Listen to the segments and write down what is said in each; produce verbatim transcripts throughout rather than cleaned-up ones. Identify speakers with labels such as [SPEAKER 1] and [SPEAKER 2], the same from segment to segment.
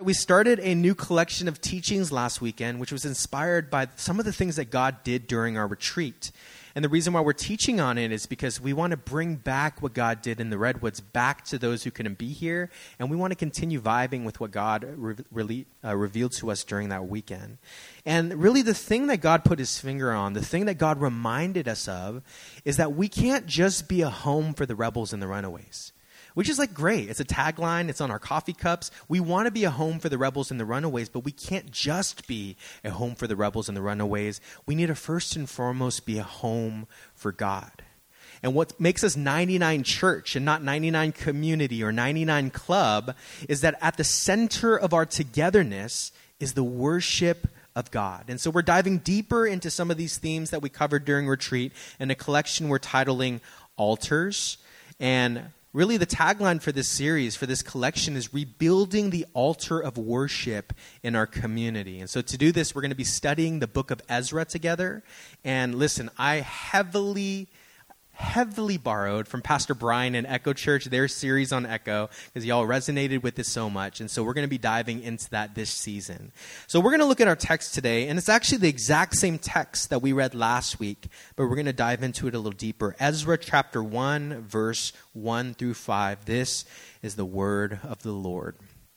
[SPEAKER 1] we started a new collection of teachings last weekend, which was inspired by some of the things that God did during our retreat. And the reason why we're teaching on it is because we want to bring back what God did in the Redwoods back to those who couldn't be here. And we want to continue vibing with what God re- re- uh, revealed to us during that weekend. And really the thing that God put his finger on, the thing that God reminded us of, is that we can't just be a home for the rebels and the runaways. Which is like great. It's a tagline. It's on our coffee cups. We want to be a home for the rebels and the runaways, but we can't just be a home for the rebels and the runaways. We need to first and foremost be a home for God. And what makes us ninety-nine Church and not ninety-nine Community or ninety-nine Club is that at the center of our togetherness is the worship of God. And so we're diving deeper into some of these themes that we covered during retreat in a collection we're titling Altars. And really, the tagline for this series, for this collection, is rebuilding the altar of worship in our community. And so to do this, we're going to be studying the book of Ezra together. And listen, I heavily, heavily borrowed from Pastor Brian and Echo Church, their series on Echo, because y'all resonated with this so much. And so we're going to be diving into that this season. So we're going to look at our text today, and it's actually the exact same text that we read last week, but we're going to dive into it a little deeper. Ezra chapter one, verse one through five. This is the word of the Lord.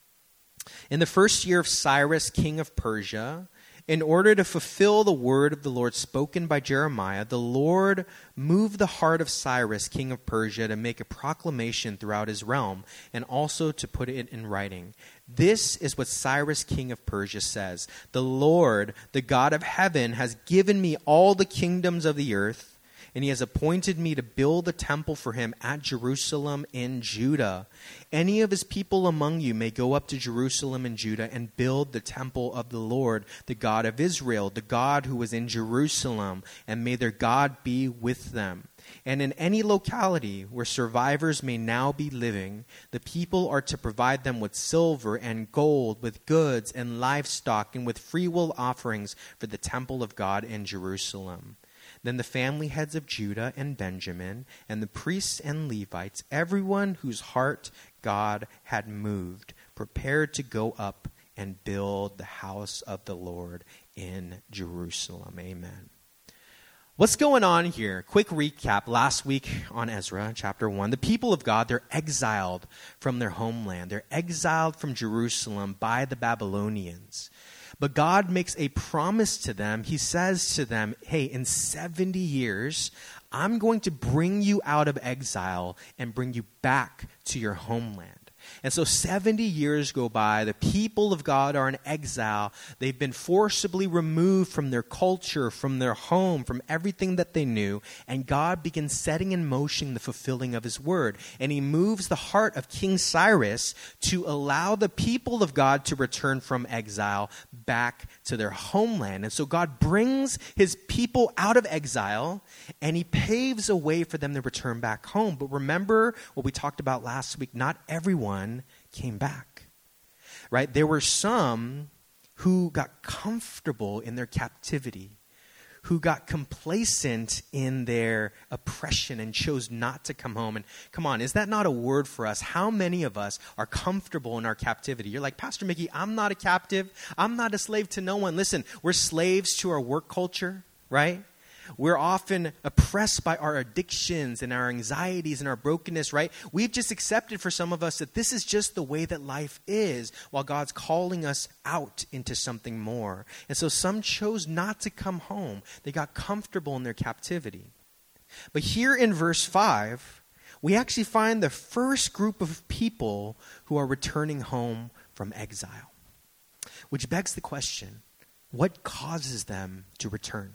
[SPEAKER 1] In the first year of Cyrus, king of Persia, in order to fulfill the word of the Lord spoken by Jeremiah, the Lord moved the heart of Cyrus, king of Persia, to make a proclamation throughout his realm and also to put it in writing. This is what Cyrus, king of Persia, says. The Lord, the God of heaven, has given me all the kingdoms of the earth, and he has appointed me to build a temple for him at Jerusalem in Judah. Any of his people among you may go up to Jerusalem in Judah and build the temple of the Lord, the God of Israel, the God who was in Jerusalem, and may their God be with them. And in any locality where survivors may now be living, the people are to provide them with silver and gold, with goods and livestock, and with freewill offerings for the temple of God in Jerusalem. Then the family heads of Judah and Benjamin, and the priests and Levites, everyone whose heart God had moved, prepared to go up and build the house of the Lord in Jerusalem. Amen. What's going on here? Quick recap. Last week on Ezra, chapter one, the people of God, they're exiled from their homeland. They're exiled from Jerusalem by the Babylonians. But God makes a promise to them. He says to them, hey, in seventy years, I'm going to bring you out of exile and bring you back to your homeland. And so seventy years go by. The people of God are in exile. They've been forcibly removed from their culture, from their home, from everything that they knew. And God begins setting in motion the fulfilling of his word. And he moves the heart of King Cyrus to allow the people of God to return from exile back to their homeland. And so God brings his people out of exile, and he paves a way for them to return back home. But remember what we talked about last week. Not everyone came back, right? There were some who got comfortable in their captivity, who got complacent in their oppression and chose not to come home. And come on, is that not a word for us? How many of us are comfortable in our captivity? You're like, Pastor Mickey, I'm not a captive. I'm not a slave to no one. Listen, we're slaves to our work culture, right? We're often oppressed by our addictions and our anxieties and our brokenness, right? We've just accepted for some of us that this is just the way that life is, while God's calling us out into something more. And so some chose not to come home. They got comfortable in their captivity. But here in verse five, we actually find the first group of people who are returning home from exile, which begs the question, what causes them to return?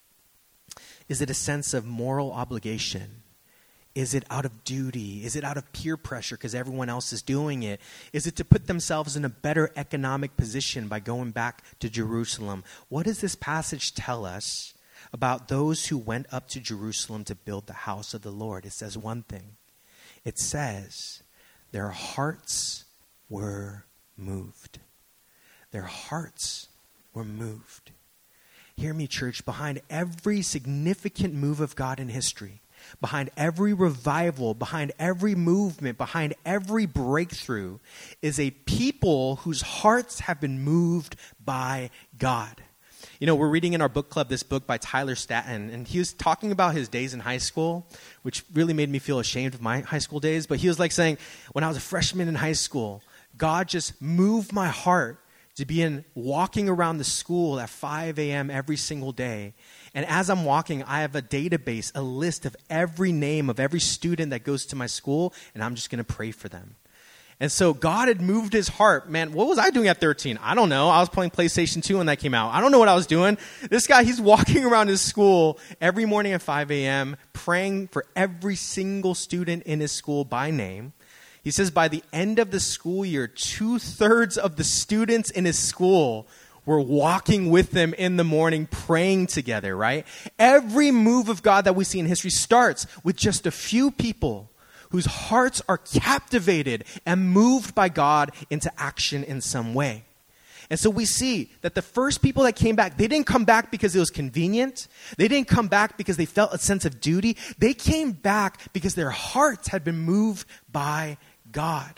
[SPEAKER 1] Is it a sense of moral obligation? Is it out of duty? Is it out of peer pressure because everyone else is doing it? Is it to put themselves in a better economic position by going back to Jerusalem? What does this passage tell us about those who went up to Jerusalem to build the house of the Lord? It says one thing. It says their hearts were moved. Their hearts were moved. Hear me, church, behind every significant move of God in history, behind every revival, behind every movement, behind every breakthrough is a people whose hearts have been moved by God. You know, we're reading in our book club this book by Tyler Staton, and he was talking about his days in high school, which really made me feel ashamed of my high school days. But he was like saying, when I was a freshman in high school, God just moved my heart to be in walking around the school at five a.m. every single day. And as I'm walking, I have a database, a list of every name of every student that goes to my school, and I'm just going to pray for them. And so God had moved his heart. Man, what was I doing at thirteen? I don't know. I was playing PlayStation two when that came out. I don't know what I was doing. This guy, he's walking around his school every morning at five a.m., praying for every single student in his school by name. He says by the end of the school year, two-thirds of the students in his school were walking with him in the morning, praying together, right? Every move of God that we see in history starts with just a few people whose hearts are captivated and moved by God into action in some way. And so we see that the first people that came back, they didn't come back because it was convenient. They didn't come back because they felt a sense of duty. They came back because their hearts had been moved by God.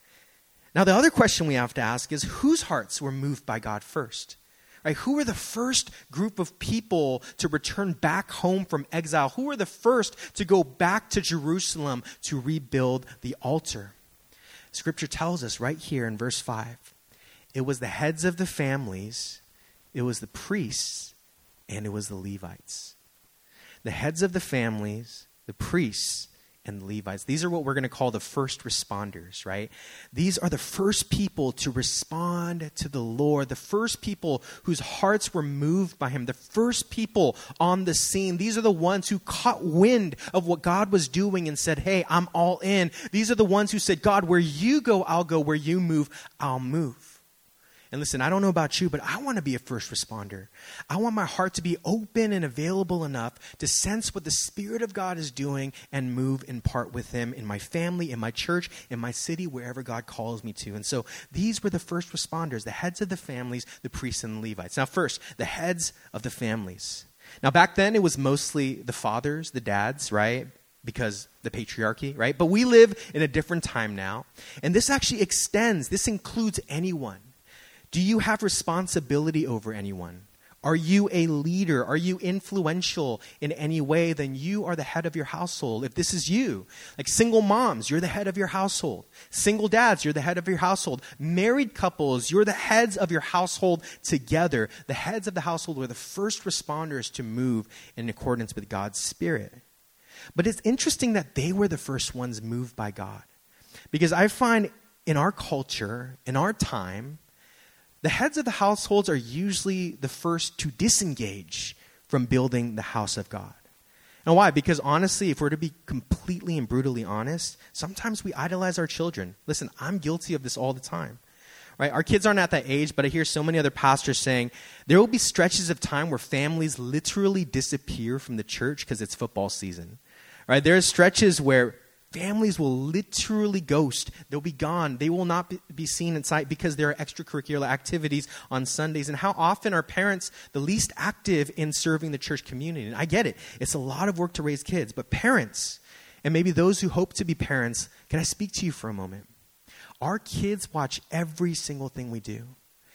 [SPEAKER 1] Now, the other question we have to ask is, whose hearts were moved by God first? Right? Who were the first group of people to return back home from exile? Who were the first to go back to Jerusalem to rebuild the altar? Scripture tells us right here in verse five, it was the heads of the families, it was the priests, and it was the Levites. The heads of the families, the priests, and the Levites. These are what we're going to call the first responders, right? These are the first people to respond to the Lord, the first people whose hearts were moved by him, the first people on the scene. These are the ones who caught wind of what God was doing and said, hey, I'm all in. These are the ones who said, God, where you go, I'll go. Where you move, I'll move. And listen, I don't know about you, but I want to be a first responder. I want my heart to be open and available enough to sense what the Spirit of God is doing and move in part with him in my family, in my church, in my city, wherever God calls me to. And so these were the first responders, the heads of the families, the priests and the Levites. Now first, the heads of the families. Now back then it was mostly the fathers, the dads, right? Because the patriarchy, right? But we live in a different time now. And this actually extends, this includes anyone. Do you have responsibility over anyone? Are you a leader? Are you influential in any way? Then you are the head of your household. If this is you, like single moms, you're the head of your household. Single dads, you're the head of your household. Married couples, you're the heads of your household together. The heads of the household were the first responders to move in accordance with God's Spirit. But it's interesting that they were the first ones moved by God. Because I find in our culture, in our time, the heads of the households are usually the first to disengage from building the house of God. And why? Because honestly, if we're to be completely and brutally honest, sometimes we idolize our children. Listen, I'm guilty of this all the time. Right? Our kids aren't at that age, but I hear so many other pastors saying there will be stretches of time where families literally disappear from the church because it's football season. Right? There are stretches where families will literally ghost. They'll be gone. They will not be seen in sight because there are extracurricular activities on Sundays. And how often are parents the least active in serving the church community? And I get it. It's a lot of work to raise kids. But parents, and maybe those who hope to be parents, can I speak to you for a moment? Our kids watch every single thing we do.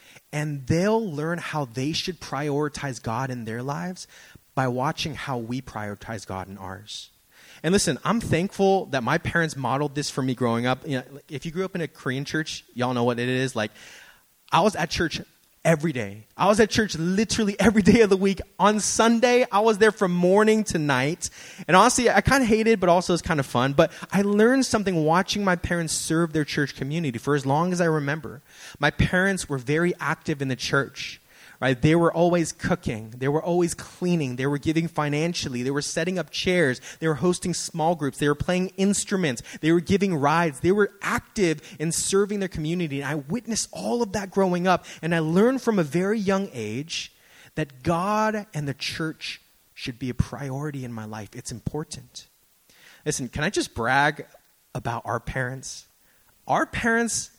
[SPEAKER 1] And they'll learn how they should prioritize God in their lives by watching how we prioritize God in ours. And listen, I'm thankful that my parents modeled this for me growing up. You know, if you grew up in a Korean church, y'all know what it is. Like, I was at church every day. I was at church literally every day of the week. On Sunday, I was there from morning to night. And honestly, I kind of hated it, but also it's kind of fun. But I learned something watching my parents serve their church community for as long as I remember. My parents were very active in the church. Right? They were always cooking. They were always cleaning. They were giving financially. They were setting up chairs. They were hosting small groups. They were playing instruments. They were giving rides. They were active in serving their community. And I witnessed all of that growing up. And I learned from a very young age that God and the church should be a priority in my life. It's important. Listen, can I just brag about our parents? Our parents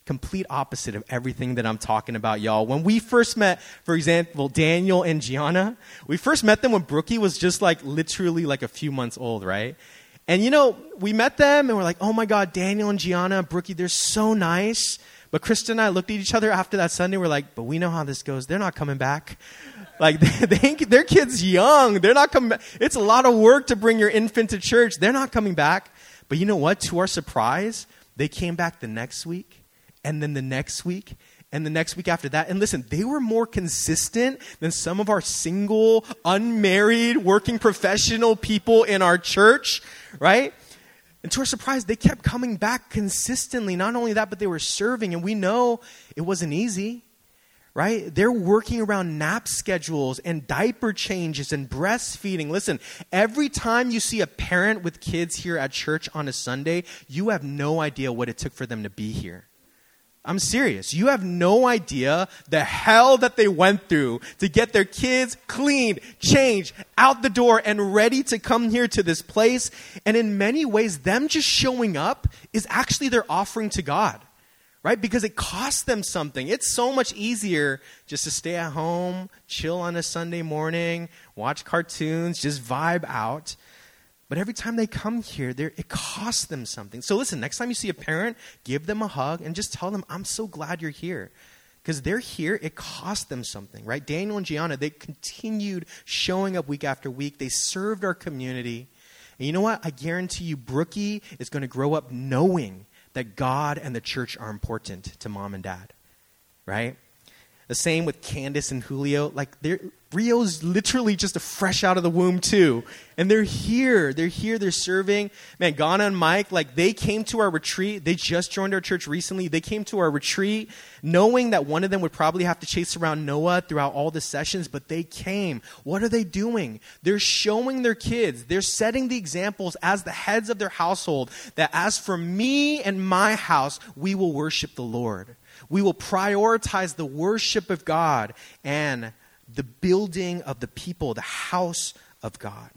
[SPEAKER 1] complete opposite of everything that I'm talking about, y'all. When we first met, for example, Daniel and Gianna, we first met them when Brookie was just like literally like a few months old, right? And you know, we met them and we're like, oh my God, Daniel and Gianna, Brookie, they're so nice. But Krista and I looked at each other after that Sunday. We're like, but we know how this goes. They're not coming back. Like, they, they, their kid's young. They're not coming back. It's a lot of work to bring your infant to church. They're not coming back. But you know what? To our surprise, they came back the next week, and then the next week, and the next week after that. And listen, they were more consistent than some of our single, unmarried, working professional people in our church, right? And to our surprise, they kept coming back consistently. Not only that, but they were serving. And we know it wasn't easy, right? They're working around nap schedules and diaper changes and breastfeeding. Listen, every time you see a parent with kids here at church on a Sunday, you have no idea what it took for them to be here. I'm serious. You have no idea the hell that they went through to get their kids cleaned, changed, out the door, and ready to come here to this place. And in many ways, them just showing up is actually their offering to God, right? Because it costs them something. It's so much easier just to stay at home, chill on a Sunday morning, watch cartoons, just vibe out. But every time they come here, it costs them something. So listen, next time you see a parent, give them a hug and just tell them, I'm so glad you're here. Because they're here, it cost them something, right? Daniel and Gianna, they continued showing up week after week. They served our community. And you know what? I guarantee you, Brookie is going to grow up knowing that God and the church are important to mom and dad, right? The same with Candace and Julio. Like, they're, Rio's literally just a fresh out of the womb too. And they're here. They're here. They're serving. Man, Ghana and Mike, like, they came to our retreat. They just joined our church recently. They came to our retreat knowing that one of them would probably have to chase around Noah throughout all the sessions, but they came. What are they doing? They're showing their kids. They're setting the examples as the heads of their household that as for me and my house, we will worship the Lord. We will prioritize the worship of God and the building of the people, the house of God.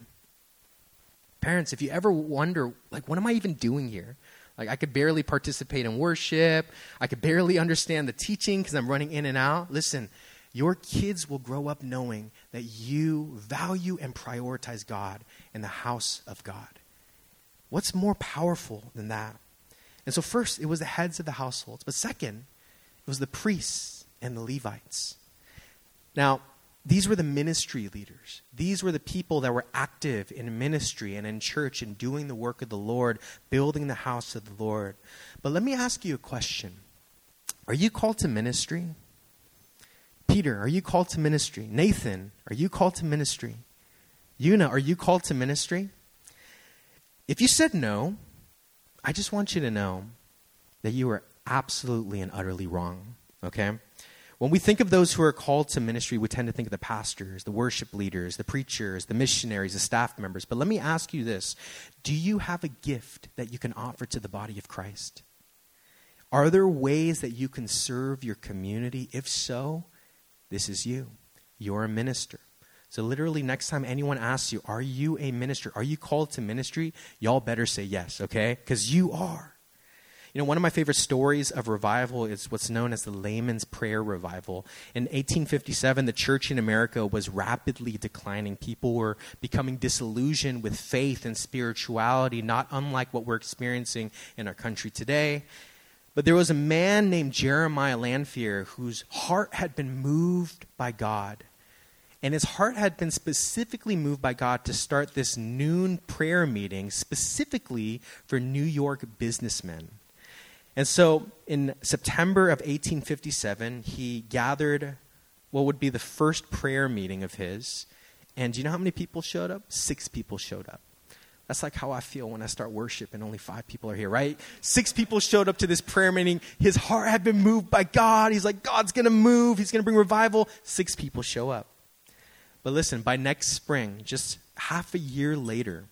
[SPEAKER 1] Parents, if you ever wonder, like, what am I even doing here? Like, I could barely participate in worship. I could barely understand the teaching because I'm running in and out. Listen, your kids will grow up knowing that you value and prioritize God and the house of God. What's more powerful than that? And so first, it was the heads of the households. But second, it was the priests and the Levites. Now, these were the ministry leaders. These were the people that were active in ministry and in church and doing the work of the Lord, building the house of the Lord. But let me ask you a question. Are you called to ministry? Peter, are you called to ministry? Nathan, are you called to ministry? Una, are you called to ministry? If you said no, I just want you to know that you are absolutely and utterly wrong, okay? When we think of those who are called to ministry, we tend to think of the pastors, the worship leaders, the preachers, the missionaries, the staff members. But let me ask you this. Do you have a gift that you can offer to the body of Christ? Are there ways that you can serve your community? If so, this is you. You're a minister. So literally next time anyone asks you, are you a minister? Are you called to ministry? Y'all better say yes, okay? Because you are. You know, one of my favorite stories of revival is what's known as the Layman's Prayer Revival. In eighteen fifty-seven, the church in America was rapidly declining. People were becoming disillusioned with faith and spirituality, not unlike what we're experiencing in our country today. But there was a man named Jeremiah Lanphier whose heart had been moved by God. And his heart had been specifically moved by God to start this noon prayer meeting specifically for New York businessmen. And so in September of eighteen fifty-seven, he gathered what would be the first prayer meeting of his. And do you know how many people showed up? Six people showed up. That's like how I feel when I start worship and only five people are here, right? Six people showed up to this prayer meeting. His heart had been moved by God. He's like, God's going to move. He's going to bring revival. Six people show up. But listen, by next spring, just half a year later,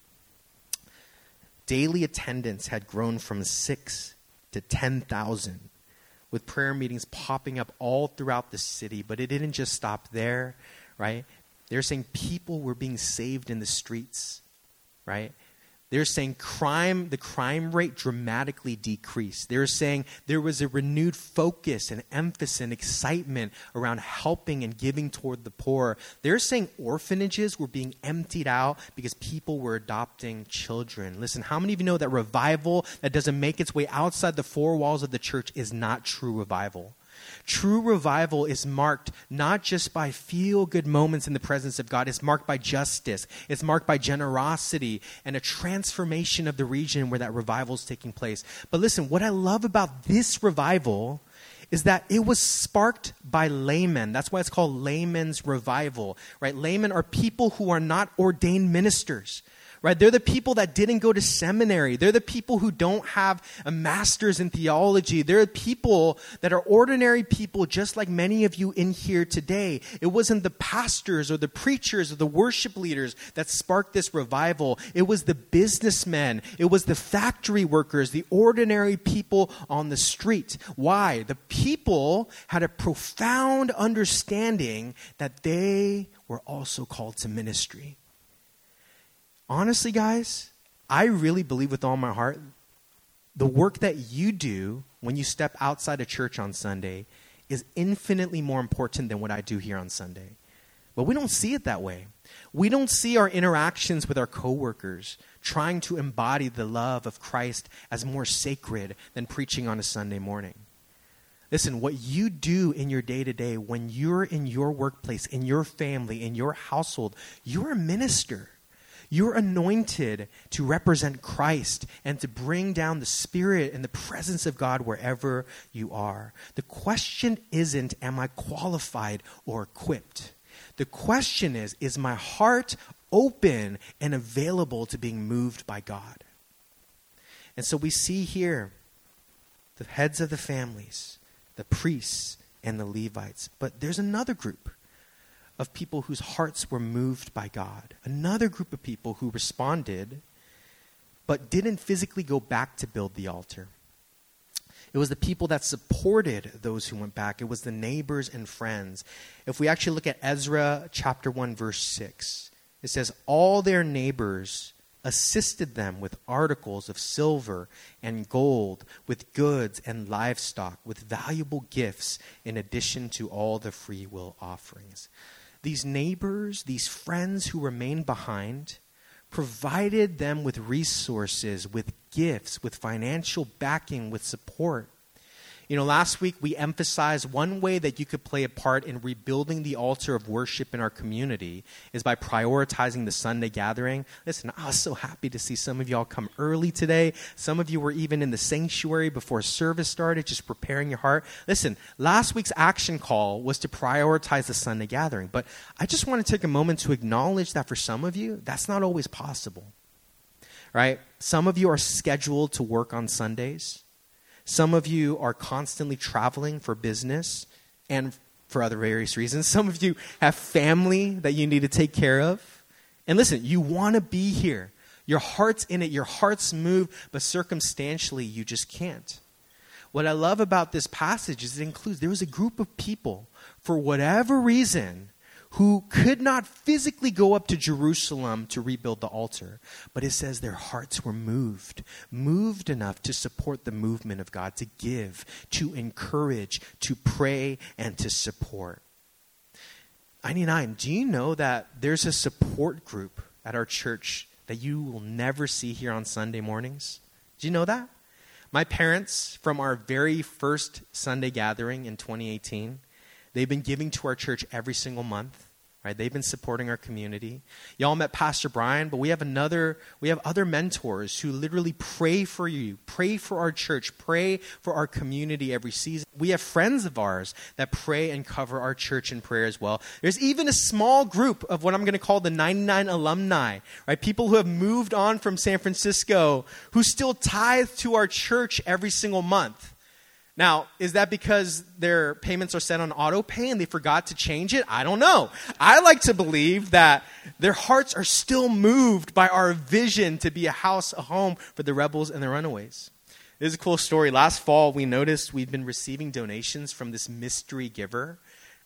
[SPEAKER 1] daily attendance had grown from six to ten thousand, with prayer meetings popping up all throughout the city. But it didn't just stop there, right? They're saying people were being saved in the streets, right? They're saying crime, the crime rate dramatically decreased. They're saying there was a renewed focus and emphasis and excitement around helping and giving toward the poor. They're saying orphanages were being emptied out because people were adopting children. Listen, how many of you know that revival that doesn't make its way outside the four walls of the church is not true revival? True revival is marked not just by feel-good moments in the presence of God. It's marked by justice. It's marked by generosity and a transformation of the region where that revival is taking place. But listen, what I love about this revival is that it was sparked by laymen. That's why it's called laymen's revival, right? Laymen are people who are not ordained ministers. Right? They're the people that didn't go to seminary. They're the people who don't have a master's in theology. They're people that are ordinary people just like many of you in here today. It wasn't the pastors or the preachers or the worship leaders that sparked this revival. It was the businessmen. It was the factory workers, the ordinary people on the street. Why? The people had a profound understanding that they were also called to ministry. Honestly, guys, I really believe with all my heart, the work that you do when you step outside of church on Sunday is infinitely more important than what I do here on Sunday. But we don't see it that way. We don't see our interactions with our coworkers trying to embody the love of Christ as more sacred than preaching on a Sunday morning. Listen, what you do in your day-to-day, when you're in your workplace, in your family, in your household, you're a minister. You're anointed to represent Christ and to bring down the Spirit and the presence of God wherever you are. The question isn't, am I qualified or equipped? The question is, is my heart open and available to being moved by God? And so we see here the heads of the families, the priests, and the Levites. But there's another group of people whose hearts were moved by God. Another group of people who responded, but didn't physically go back to build the altar. It was the people that supported those who went back. It was the neighbors and friends. If we actually look at Ezra chapter one, verse six, it says, all their neighbors assisted them with articles of silver and gold, with goods and livestock, with valuable gifts, in addition to all the free will offerings. These neighbors, these friends who remained behind, provided them with resources, with gifts, with financial backing, with support. You know, last week we emphasized one way that you could play a part in rebuilding the altar of worship in our community is by prioritizing the Sunday gathering. Listen, I was so happy to see some of y'all come early today. Some of you were even in the sanctuary before service started, just preparing your heart. Listen, last week's action call was to prioritize the Sunday gathering. But I just want to take a moment to acknowledge that for some of you, that's not always possible. Right? Some of you are scheduled to work on Sundays. Some of you are constantly traveling for business and for other various reasons. Some of you have family that you need to take care of. And listen, you want to be here. Your heart's in it. Your heart's moved, but circumstantially, you just can't. What I love about this passage is it includes, there was a group of people, for whatever reason, who could not physically go up to Jerusalem to rebuild the altar. But it says their hearts were moved, moved enough to support the movement of God, to give, to encourage, to pray, and to support. ninety-nine, do you know that there's a support group at our church that you will never see here on Sunday mornings? Do you know that? My parents, from our very first Sunday gathering in twenty eighteen, they've been giving to our church every single month, right? They've been supporting our community. Y'all met Pastor Brian, but we have another, we have other mentors who literally pray for you, pray for our church, pray for our community every season. We have friends of ours that pray and cover our church in prayer as well. There's even a small group of what I'm going to call the ninety-nine alumni, right? People who have moved on from San Francisco who still tithe to our church every single month. Now, is that because their payments are set on auto pay and they forgot to change it? I don't know. I like to believe that their hearts are still moved by our vision to be a house, a home for the rebels and the runaways. This is a cool story. Last fall, we noticed we've been receiving donations from this mystery giver.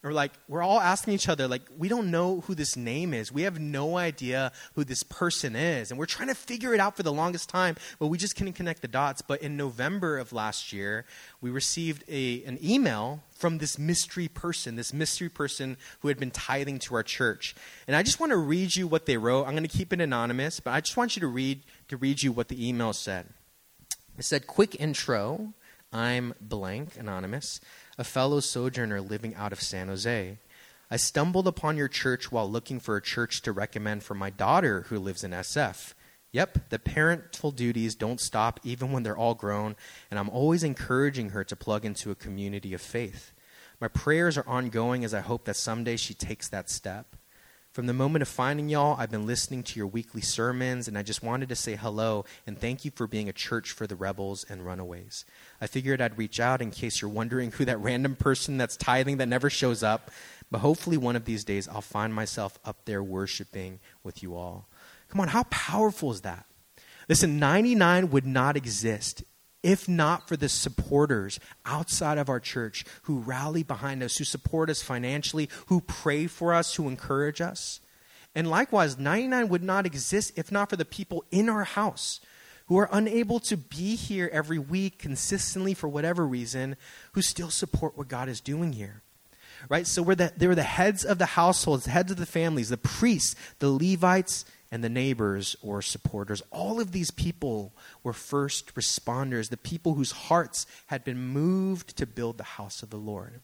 [SPEAKER 1] or like we're all asking each other, like, we don't know who this name is. We have no idea who this person is. And we're trying to figure it out for the longest time, but we just couldn't connect the dots. But in November of last year, we received a an email from this mystery person, this mystery person who had been tithing to our church. And I just want to read you what they wrote. I'm going to keep it anonymous, but I just want you to read to read you what the email said. It said, quick intro. I'm blank, anonymous, a fellow sojourner living out of San Jose. I stumbled upon your church while looking for a church to recommend for my daughter who lives in S F. Yep, the parental duties don't stop even when they're all grown, and I'm always encouraging her to plug into a community of faith. My prayers are ongoing as I hope that someday she takes that step. From the moment of finding y'all, I've been listening to your weekly sermons, and I just wanted to say hello and thank you for being a church for the rebels and runaways. I figured I'd reach out in case you're wondering who that random person that's tithing that never shows up, but hopefully one of these days I'll find myself up there worshiping with you all. Come on, how powerful is that? Listen, ninety-nine would not exist if not for the supporters outside of our church who rally behind us, who support us financially, who pray for us, who encourage us. And likewise, ninety-nine would not exist if not for the people in our house who are unable to be here every week consistently for whatever reason, who still support what God is doing here. Right? So we're the, they were the heads of the households, the heads of the families, the priests, the Levites, and the neighbors or supporters. All of these people were first responders, the people whose hearts had been moved to build the house of the Lord.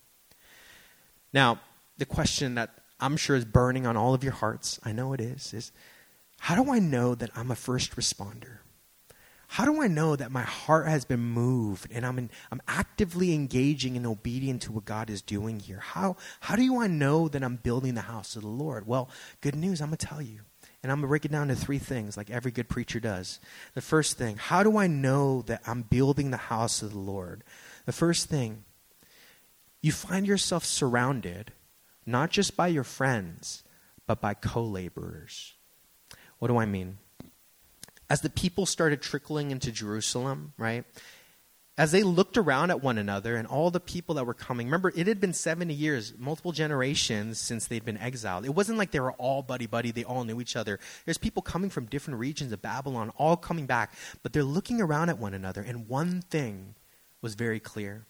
[SPEAKER 1] Now, the question that I'm sure is burning on all of your hearts, I know it is, is how do I know that I'm a first responder? How do I know that my heart has been moved and I'm in, I'm actively engaging and obedient to what God is doing here? How, how do I know that I'm building the house of the Lord? Well, good news, I'm going to tell you. And I'm going to break it down to three things like every good preacher does. The first thing, how do I know that I'm building the house of the Lord? The first thing, you find yourself surrounded not just by your friends, but by co-laborers. What do I mean? As the people started trickling into Jerusalem, right? As they looked around at one another and all the people that were coming, remember, it had been seventy years, multiple generations since they'd been exiled. It wasn't like they were all buddy-buddy, they all knew each other. There's people coming from different regions of Babylon, all coming back, but they're looking around at one another, and one thing was very clear.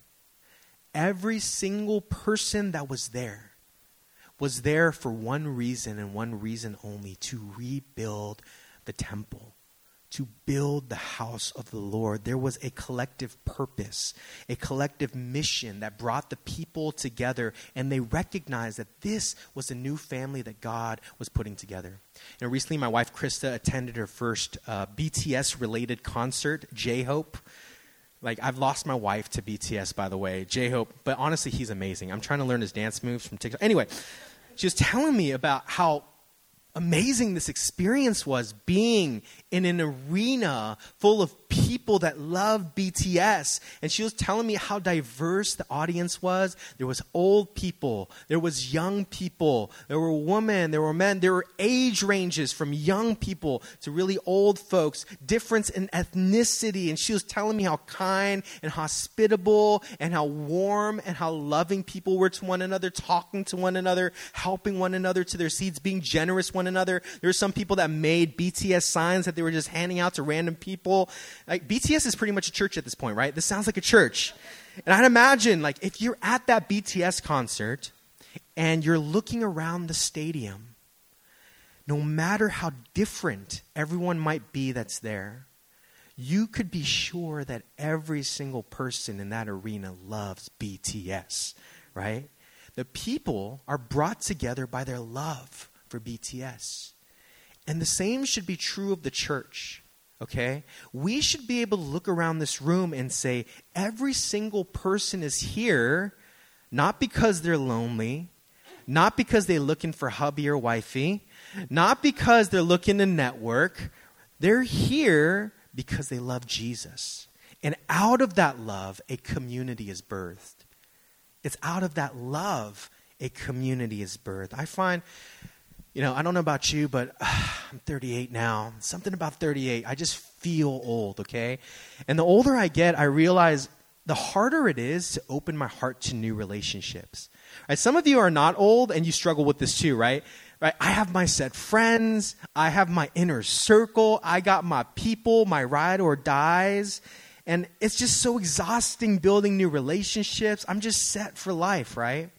[SPEAKER 1] Every single person that was there was there for one reason and one reason only, to rebuild the temple. To build the house of the Lord. There was a collective purpose, a collective mission that brought the people together, and they recognized that this was a new family that God was putting together. And recently, my wife Krista attended her first uh, B T S-related concert, J-Hope. Like, I've lost my wife to B T S, by the way, J-Hope, but honestly, he's amazing. I'm trying to learn his dance moves from TikTok. Anyway, she was telling me about how amazing this experience was, being in an arena full of people that love B T S. And she was telling me how diverse the audience was. There was old people. There was young people. There were women. There were men. There were age ranges from young people to really old folks, difference in ethnicity. And she was telling me how kind and hospitable and how warm and how loving people were to one another, talking to one another, helping one another to their seats, being generous one another. There were some people that made B T S signs that they were just handing out to random people. Like, B T S is pretty much a church at this point, right? This sounds like a church. And I'd imagine, like, if you're at that B T S concert and you're looking around the stadium, no matter how different everyone might be that's there, you could be sure that every single person in that arena loves B T S, right? The people are brought together by their love for B T S. And the same should be true of the church, okay? We should be able to look around this room and say, every single person is here, not because they're lonely, not because they're looking for hubby or wifey, not because they're looking to network. They're here because they love Jesus. And out of that love, a community is birthed. It's out of that love, a community is birthed. I find... You know, I don't know about you, but uh, I'm thirty-eight now. Something about thirty-eight, I just feel old, okay? And the older I get, I realize the harder it is to open my heart to new relationships. Right? Some of you are not old and you struggle with this too, right? Right? I have my set friends. I have my inner circle. I got my people, my ride or dies. And it's just so exhausting building new relationships. I'm just set for life, right?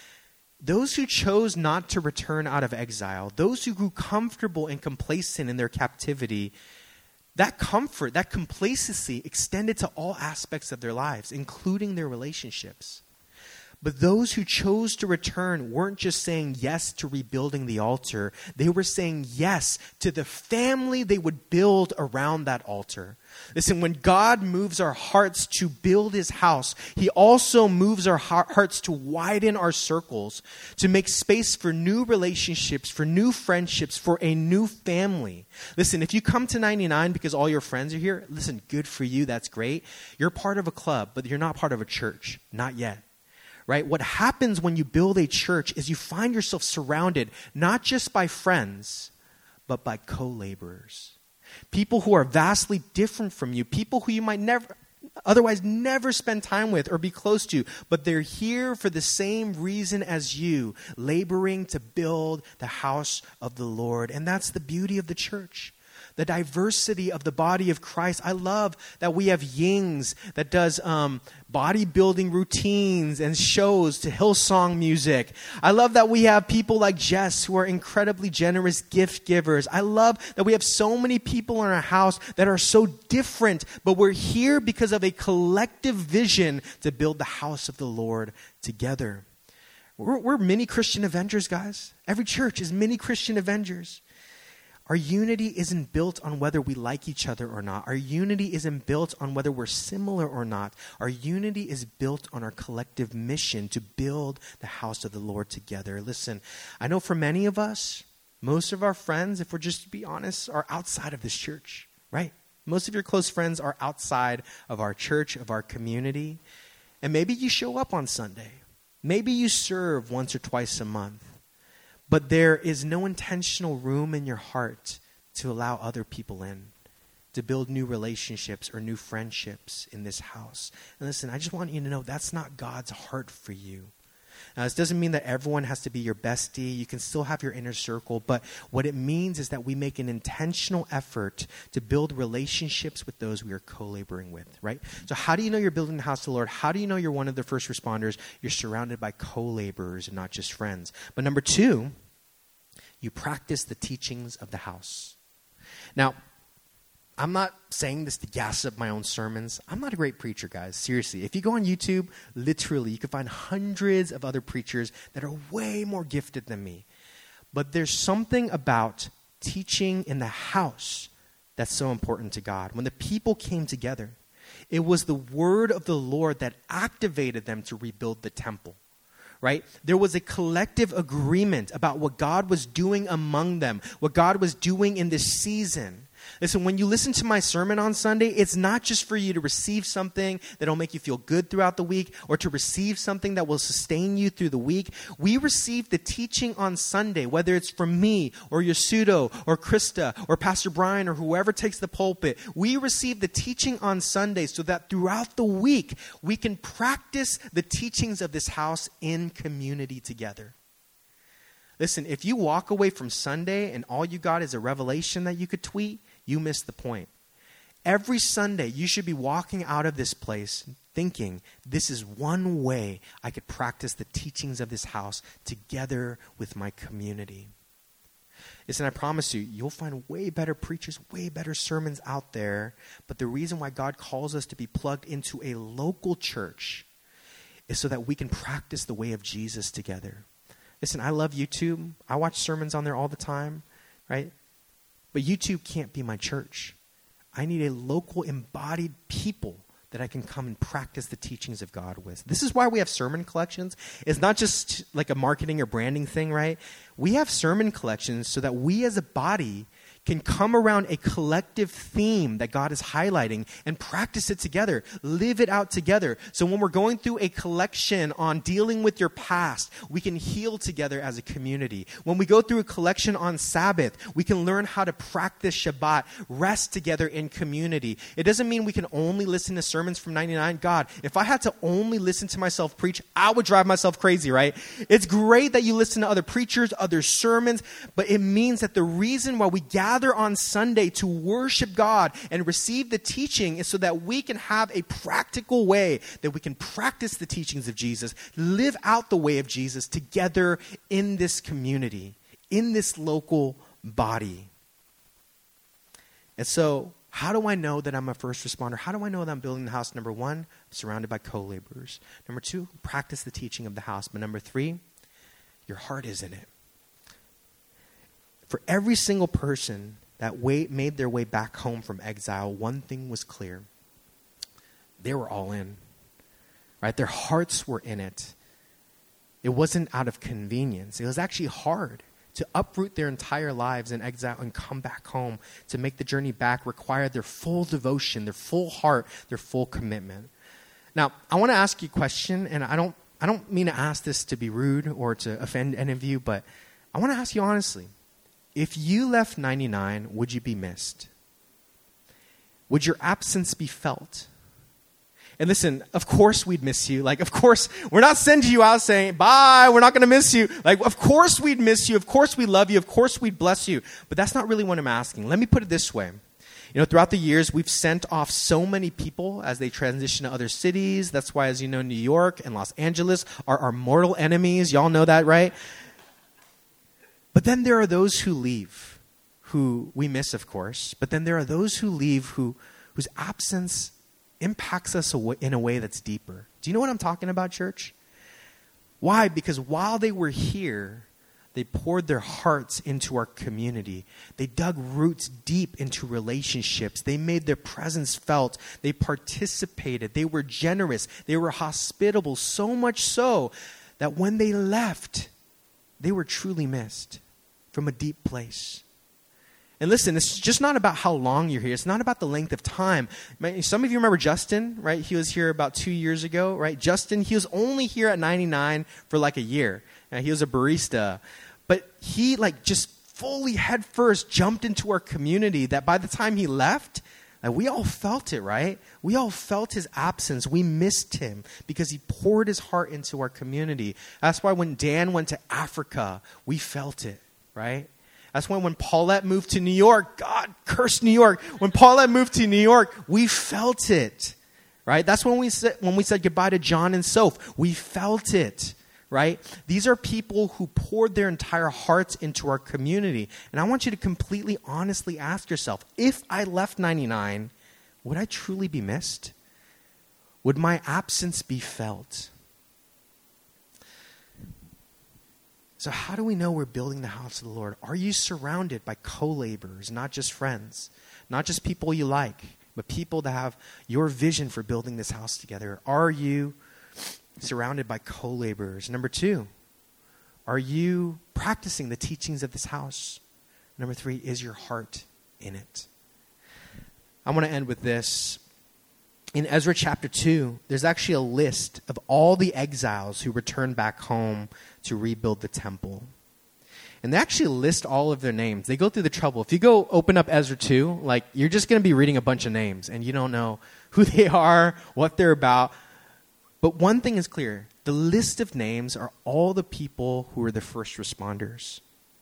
[SPEAKER 1] Those who chose not to return out of exile, those who grew comfortable and complacent in their captivity, that comfort, that complacency extended to all aspects of their lives, including their relationships. But those who chose to return weren't just saying yes to rebuilding the altar. They were saying yes to the family they would build around that altar. Listen, when God moves our hearts to build his house, he also moves our hearts to widen our circles, to make space for new relationships, for new friendships, for a new family. Listen, if you come to ninety-nine because all your friends are here, listen, good for you. That's great. You're part of a club, but you're not part of a church. Not yet. Right? What happens when you build a church is you find yourself surrounded not just by friends, but by co-laborers. People who are vastly different from you, people who you might never, otherwise never spend time with or be close to, but they're here for the same reason as you, laboring to build the house of the Lord. And that's the beauty of the church. The diversity of the body of Christ. I love that we have Yings that does um, bodybuilding routines and shows to Hillsong music. I love that we have people like Jess who are incredibly generous gift givers. I love that we have so many people in our house that are so different, but we're here because of a collective vision to build the house of the Lord together. We're, we're mini Christian Avengers, guys. Every church is mini Christian Avengers. Our unity isn't built on whether we like each other or not. Our unity isn't built on whether we're similar or not. Our unity is built on our collective mission to build the house of the Lord together. Listen, I know for many of us, most of our friends, if we're just to be honest, are outside of this church, right? Most of your close friends are outside of our church, of our community. And maybe you show up on Sunday. Maybe you serve once or twice a month. But there is no intentional room in your heart to allow other people in, to build new relationships or new friendships in this house. And listen, I just want you to know that's not God's heart for you. Now, this doesn't mean that everyone has to be your bestie. You can still have your inner circle. But what it means is that we make an intentional effort to build relationships with those we are co-laboring with, right? So how do you know you're building the house of the Lord? How do you know you're one of the first responders? You're surrounded by co-laborers and not just friends. But number two, you practice the teachings of the house. Now, I'm not saying this to gas up my own sermons. I'm not a great preacher, guys. Seriously. If you go on YouTube, literally, you can find hundreds of other preachers that are way more gifted than me. But there's something about teaching in the house that's so important to God. When the people came together, it was the word of the Lord that activated them to rebuild the temple. Right? There was a collective agreement about what God was doing among them, what God was doing in this season. Listen, when you listen to my sermon on Sunday, it's not just for you to receive something that will make you feel good throughout the week or to receive something that will sustain you through the week. We receive the teaching on Sunday, whether it's from me or Yasudo or Krista or Pastor Brian or whoever takes the pulpit. We receive the teaching on Sunday so that throughout the week, we can practice the teachings of this house in community together. Listen, if you walk away from Sunday and all you got is a revelation that you could tweet, you missed the point. Every Sunday, you should be walking out of this place thinking, this is one way I could practice the teachings of this house together with my community. Listen, I promise you, you'll find way better preachers, way better sermons out there. But the reason why God calls us to be plugged into a local church is so that we can practice the way of Jesus together. Listen, I love YouTube. I watch sermons on there all the time, right? But YouTube can't be my church. I need a local embodied people that I can come and practice the teachings of God with. This is why we have sermon collections. It's not just like a marketing or branding thing, right? We have sermon collections so that we as a body can come around a collective theme that God is highlighting and practice it together, live it out together. So when we're going through a collection on dealing with your past, we can heal together as a community. When we go through a collection on Sabbath, we can learn how to practice Shabbat, rest together in community. It doesn't mean we can only listen to sermons from ninety-nine. God, if I had to only listen to myself preach, I would drive myself crazy, right? It's great that you listen to other preachers, other sermons, but it means that the reason why we gather on Sunday to worship God and receive the teaching is so that we can have a practical way that we can practice the teachings of Jesus, live out the way of Jesus together in this community, in this local body. And so, how do I know that I'm a first responder? How do I know that I'm building the house? Number one, I'm surrounded by co-laborers. Number two, practice the teaching of the house. But number three, your heart is in it. For every single person that way, made their way back home from exile, one thing was clear. They were all in. Right? Their hearts were in it. It wasn't out of convenience. It was actually hard to uproot their entire lives in exile and come back home. To make the journey back required their full devotion, their full heart, their full commitment. Now, I want to ask you a question, and I don't, I don't mean to ask this to be rude or to offend any of you, but I want to ask you honestly. If you left ninety-nine, would you be missed? Would your absence be felt? And listen, of course we'd miss you. Like, of course, we're not sending you out saying, bye, we're not going to miss you. Like, of course we'd miss you. Of course we love you. Of course we'd bless you. But that's not really what I'm asking. Let me put it this way. You know, throughout the years, we've sent off so many people as they transition to other cities. That's why, as you know, New York and Los Angeles are our mortal enemies. Y'all know that, right? But then there are those who leave, who we miss, of course. But then there are those who leave who whose absence impacts us in a way that's deeper. Do you know what I'm talking about, church? Why? Because while they were here, they poured their hearts into our community. They dug roots deep into relationships. They made their presence felt. They participated. They were generous. They were hospitable, so much so that when they left, they were truly missed from a deep place. And listen, it's just not about how long you're here. It's not about the length of time. Some of you remember Justin, right? He was here about two years ago, right? Justin, he was only here at ninety-nine for like a year. And he was a barista. But he like just fully head first jumped into our community that by the time he left, like, we all felt it, right? We all felt his absence. We missed him because he poured his heart into our community. That's why when Dan went to Africa, we felt it, right? That's why when Paulette moved to New York, God, curse New York. When Paulette moved to New York, we felt it, right? That's when we said, when we said goodbye to John and Soph. We felt it, right? These are people who poured their entire hearts into our community. And I want you to completely honestly ask yourself, if I left ninety-nine, would I truly be missed? Would my absence be felt? So how do we know we're building the house of the Lord? Are you surrounded by co-laborers, not just friends, not just people you like, but people that have your vision for building this house together? Are you surrounded by co-laborers? Number two, are you practicing the teachings of this house? Number three, is your heart in it? I want to end with this. In Ezra chapter two, there's actually a list of all the exiles who returned back home to rebuild the temple. And they actually list all of their names. They go through the trouble. If you go open up Ezra two, like, you're just going to be reading a bunch of names, and you don't know who they are, what they're about. But one thing is clear. The list of names are all the people who were the first responders,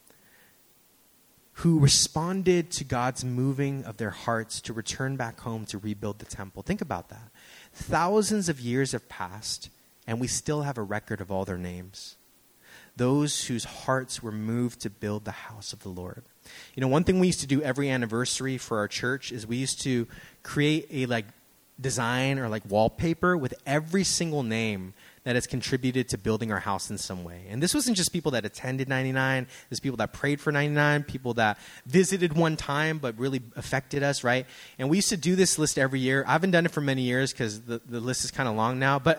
[SPEAKER 1] who responded to God's moving of their hearts to return back home to rebuild the temple. Think about that. Thousands of years have passed, and we still have a record of all their names. Those whose hearts were moved to build the house of the Lord. You know, one thing we used to do every anniversary for our church is we used to create a like design or like wallpaper with every single name that has contributed to building our house in some way. And this wasn't just people that attended ninety-nine. There's people that prayed for ninety-nine, people that visited one time but really affected us, right? And we used to do this list every year. I haven't done it for many years because the, the list is kind of long now. But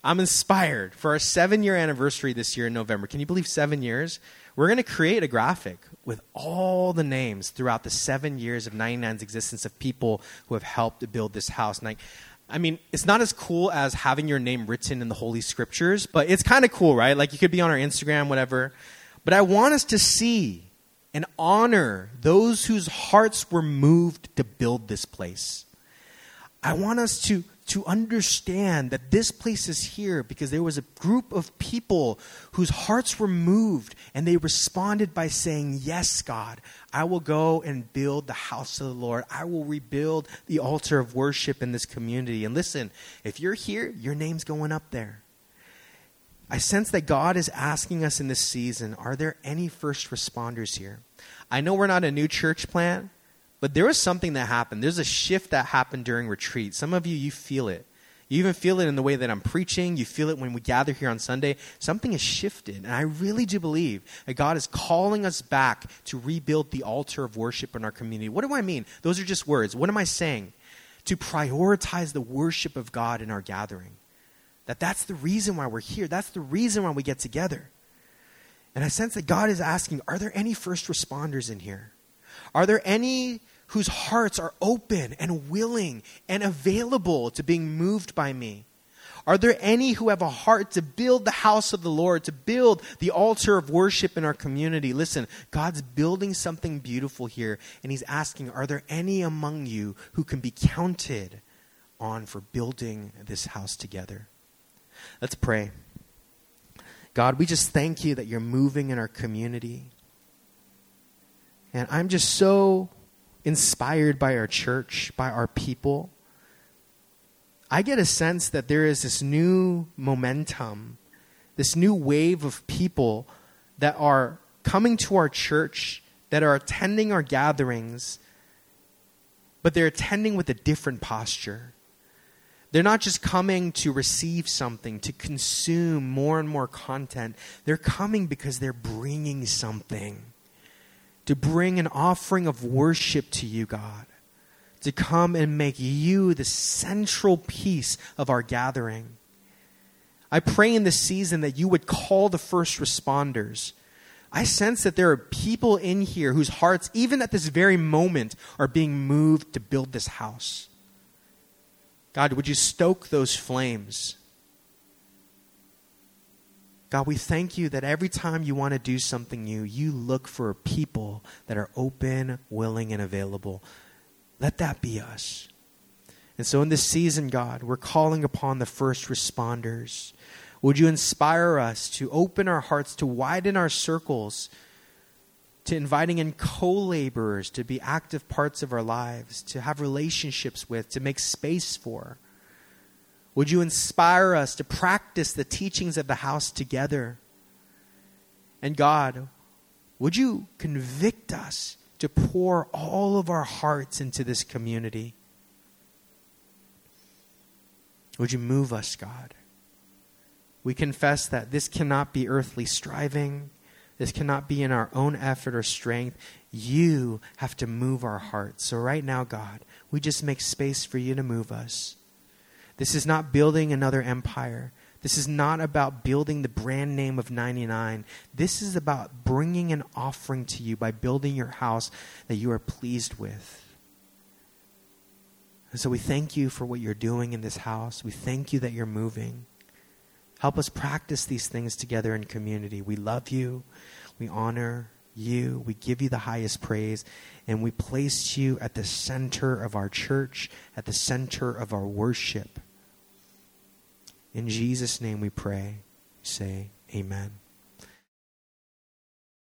[SPEAKER 1] I'm inspired for our seven-year anniversary this year in November. Can you believe seven years? We're going to create a graphic with all the names throughout the seven years of ninety-nine's existence of people who have helped to build this house. And I, I mean, it's not as cool as having your name written in the Holy Scriptures, but it's kind of cool, right? Like you could be on our Instagram, whatever. But I want us to see and honor those whose hearts were moved to build this place. I want us to, to understand that this place is here because there was a group of people whose hearts were moved and they responded by saying, yes, God, I will go and build the house of the Lord. I will rebuild the altar of worship in this community. And listen, if you're here, your name's going up there. I sense that God is asking us in this season, are there any first responders here? I know we're not a new church plant, but there was something that happened. There's a shift that happened during retreat. Some of you, you feel it. You even feel it in the way that I'm preaching. You feel it when we gather here on Sunday. Something has shifted. And I really do believe that God is calling us back to rebuild the altar of worship in our community. What do I mean? Those are just words. What am I saying? To prioritize the worship of God in our gathering. That that's the reason why we're here. That's the reason why we get together. And I sense that God is asking, are there any first responders in here? Are there any whose hearts are open and willing and available to being moved by me? Are there any who have a heart to build the house of the Lord, to build the altar of worship in our community? Listen, God's building something beautiful here, and he's asking, are there any among you who can be counted on for building this house together? Let's pray. God, we just thank you that you're moving in our community. And I'm just so inspired by our church, by our people. I get a sense that there is this new momentum, this new wave of people that are coming to our church, that are attending our gatherings, but they're attending with a different posture. They're not just coming to receive something, to consume more and more content. They're coming because they're bringing something. To bring an offering of worship to you, God. To come and make you the central piece of our gathering. I pray in this season that you would call the first responders. I sense that there are people in here whose hearts, even at this very moment, are being moved to build this house. God, would you stoke those flames? God, we thank you that every time you want to do something new, you look for people that are open, willing, and available. Let that be us. And so in this season, God, we're calling upon the first responders. Would you inspire us to open our hearts, to widen our circles, to inviting in co-laborers to be active parts of our lives, to have relationships with, to make space for? Would you inspire us to practice the teachings of the house together? And God, would you convict us to pour all of our hearts into this community? Would you move us, God? We confess that this cannot be earthly striving. This cannot be in our own effort or strength. You have to move our hearts. So right now, God, we just make space for you to move us. This is not building another empire. This is not about building the brand name of ninety-nine. This is about bringing an offering to you by building your house that you are pleased with. And so we thank you for what you're doing in this house. We thank you that you're moving. Help us practice these things together in community. We love you. We honor you. We give you the highest praise. And we place you at the center of our church, at the center of our worship. In Jesus' name we pray. Say amen.